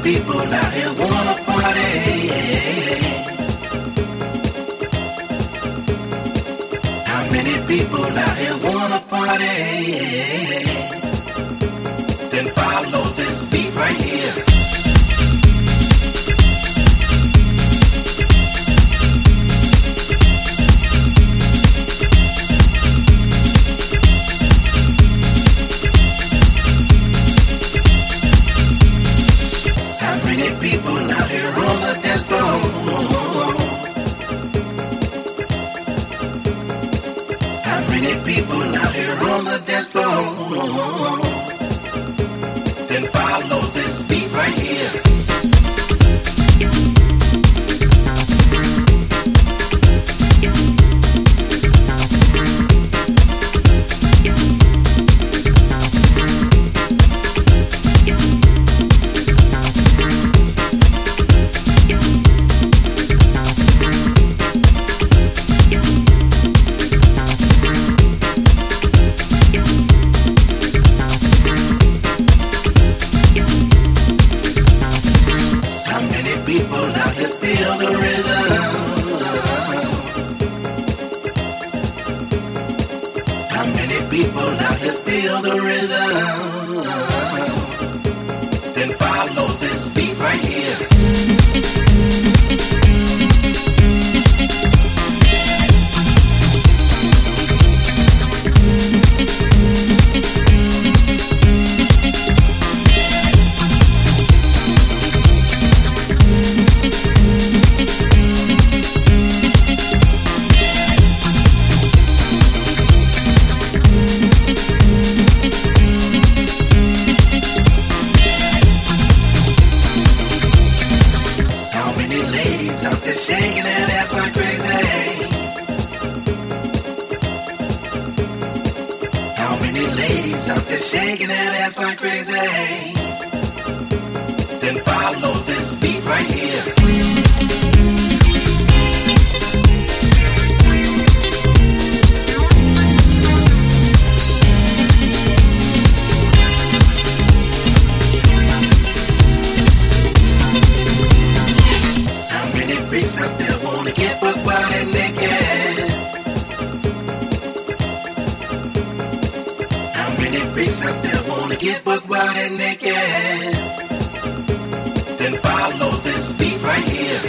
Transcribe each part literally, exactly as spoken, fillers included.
people out here wanna party? How many people out here wanna party? Then follow this beat right here. People out here on the dance floor. How many people out here on the dance floor? Then follow this beat right here. People out here feel the rhythm. How many people out here feel the rhythm? Then follow this beat right here. Out there shaking that ass like crazy. How many ladies out there shaking that ass like crazy? Then follow this beat right here. Out there wanna get buck body naked. How many freaks out there wanna get buck body naked? Then follow this beat right here.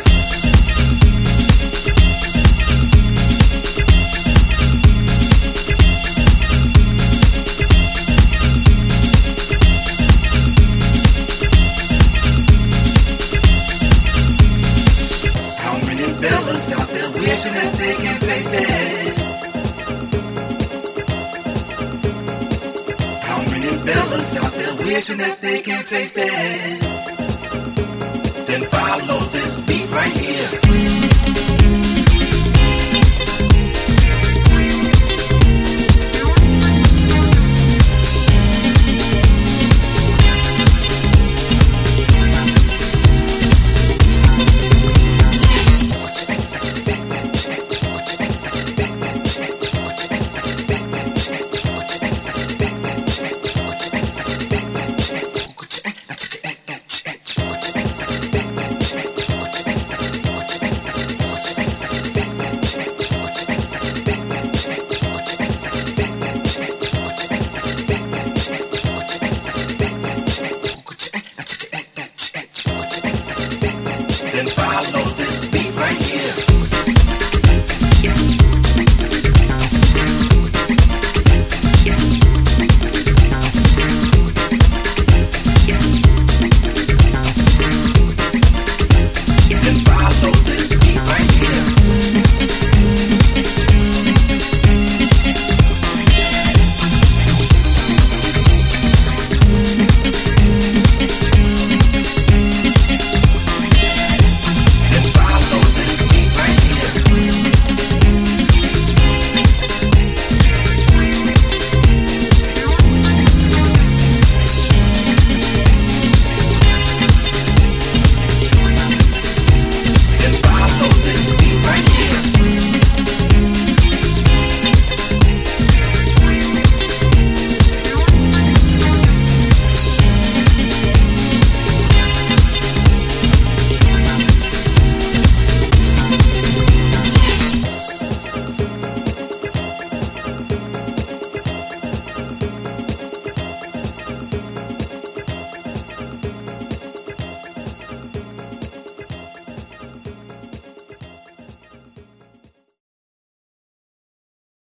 Fellas out there wishing that they can taste it. How many fellas out there wishing that they can taste it? Then follow this beat right here.